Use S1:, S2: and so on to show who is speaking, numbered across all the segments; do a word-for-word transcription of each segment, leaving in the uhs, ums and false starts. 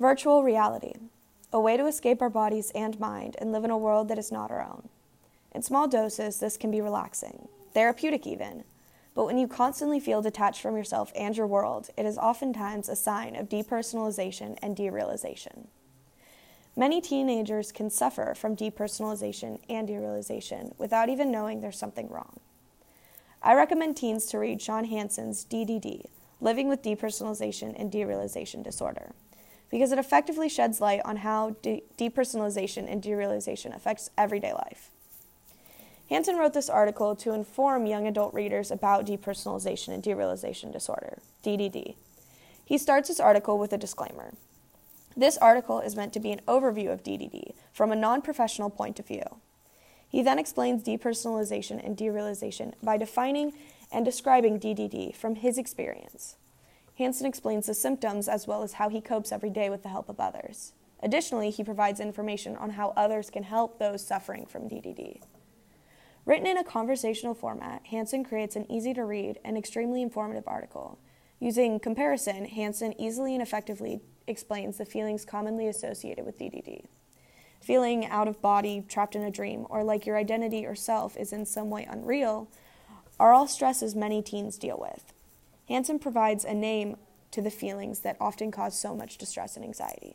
S1: Virtual reality, a way to escape our bodies and mind and live in a world that is not our own. In small doses, this can be relaxing, therapeutic even, but when you constantly feel detached from yourself and your world, it is oftentimes a sign of depersonalization and derealization. Many teenagers can suffer from depersonalization and derealization without even knowing there's something wrong. I recommend teens to read Sean Hansen's D D D, Living with Depersonalization and Derealization Disorder, because it effectively sheds light on how de- depersonalization and derealization affects everyday life. Hansen wrote this article to inform young adult readers about depersonalization and derealization disorder, D D D. He starts his article with a disclaimer. This article is meant to be an overview of D D D from a non-professional point of view. He then explains depersonalization and derealization by defining and describing D D D from his experience. Hansen explains the symptoms as well as how he copes every day with the help of others. Additionally, he provides information on how others can help those suffering from D D D. Written in a conversational format, Hansen creates an easy-to-read and extremely informative article. Using comparison, Hansen easily and effectively explains the feelings commonly associated with D D D. Feeling out of body, trapped in a dream, or like your identity or self is in some way unreal are all stresses many teens deal with. Hansen provides a name to the feelings that often cause so much distress and anxiety.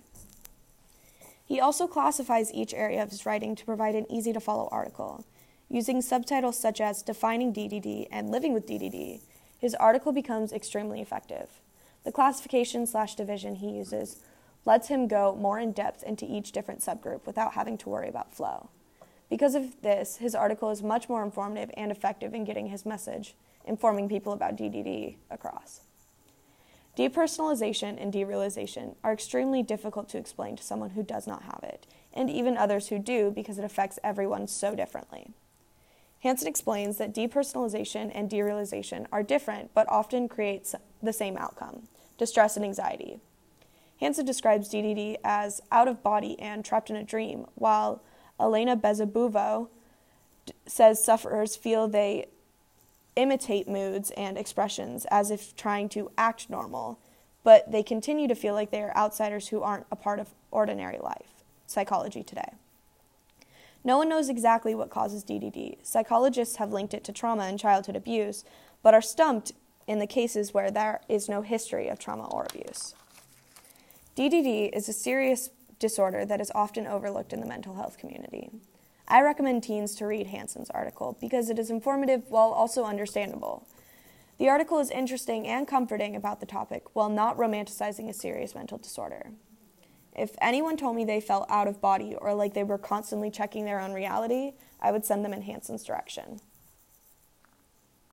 S1: He also classifies each area of his writing to provide an easy-to-follow article. Using subtitles such as Defining D D D and Living with D D D, his article becomes extremely effective. The classification slash division he uses lets him go more in depth into each different subgroup without having to worry about flow. Because of this, his article is much more informative and effective in getting his message, informing people about D D D, across. Depersonalization and derealization are extremely difficult to explain to someone who does not have it, and even others who do because it affects everyone so differently. Hansen explains that depersonalization and derealization are different but often create the same outcome, distress and anxiety. Hansen describes D D D as out of body and trapped in a dream, while Elena Bezebuvo says sufferers feel they imitate moods and expressions as if trying to act normal, but they continue to feel like they are outsiders who aren't a part of ordinary life. Psychology Today. No one knows exactly what causes D D D. Psychologists have linked it to trauma and childhood abuse, but are stumped in the cases where there is no history of trauma or abuse. D D D is a serious disorder that is often overlooked in the mental health community. I recommend teens to read Hansen's article because it is informative while also understandable. The article is interesting and comforting about the topic while not romanticizing a serious mental disorder. If anyone told me they felt out of body or like they were constantly checking their own reality, I would send them in Hansen's direction.